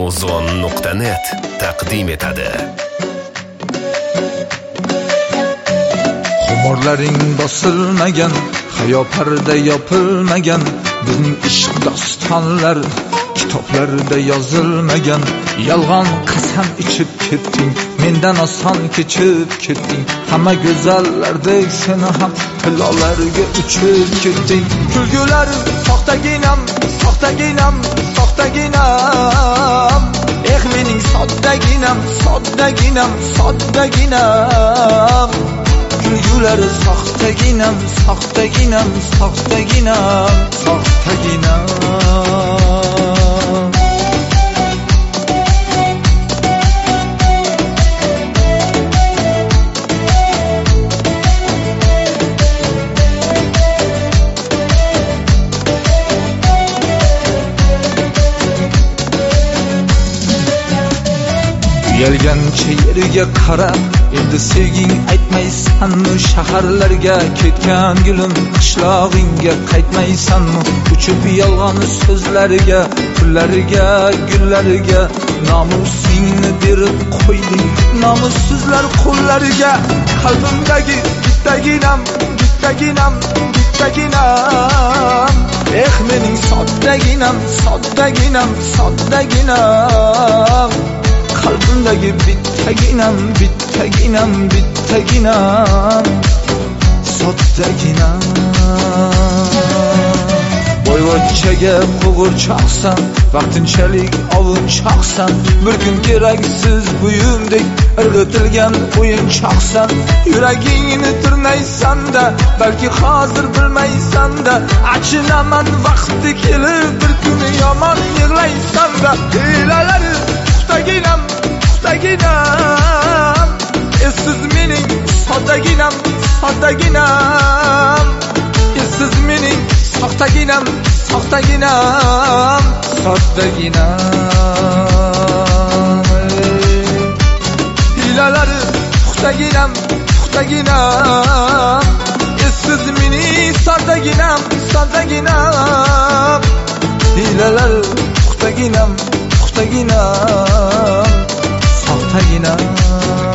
Muzon.net taqdim etadi. Xumorlaring bosilmagan, hayo parda yopilmagan, bizning ishq dostonlar kitoblarda yozilmagan. Yolg'on qasam ichib ketding, mendan oson kechib ketding. Hamma go'zallardek seni ham pilolarga uchib ketding. Kulgular soxtaginam, soxtaginam, soxtaginam. Mening soddaginam, soddaginam, soddaginam. Kulgulari soxtaginam, soxtaginam, soxtaginam, soxtaginam. Uyalgancha yerga qarab, endi sevging aytmaysanmi? Shaharlarga ketgan gulim, qishlog'ingga qaytmaysanmi? Uchib yolg'on so'zlariga, pullariga, gullariga nomusingni berib qo'yding, nomussizlar qo'llariga. Qalbimdagi bittaginam, bittaginam, bittaginam. Mening soddaginam, soddaginam, soddaginam. Qalbimdagi bittaginam, bittaginam, bittaginam, soddaginam. Boyvachchaga qo'g'irchoqsan, vaqtinchalik ovunchoqsan. Bir kun keraksiz buyumdek irg'itilgan o'yinchoqsan. Yuragingni tirnaysan-da, balki hozir bilmaysan-da. Achinaman vaqti kelib, bir kuni yomon yig'laysan-da. Hiylalar soxtaginam, soxtaginam. Siz mening soddaginam, soddaginam. Siz mening soxtaginam, soxtaginam, soddaginam. Hilalari soxtaginam, soxtaginam. Siz mening soddaginam, soddaginam. Hilalari soxtaginam, soxtaginam, soxtaginam.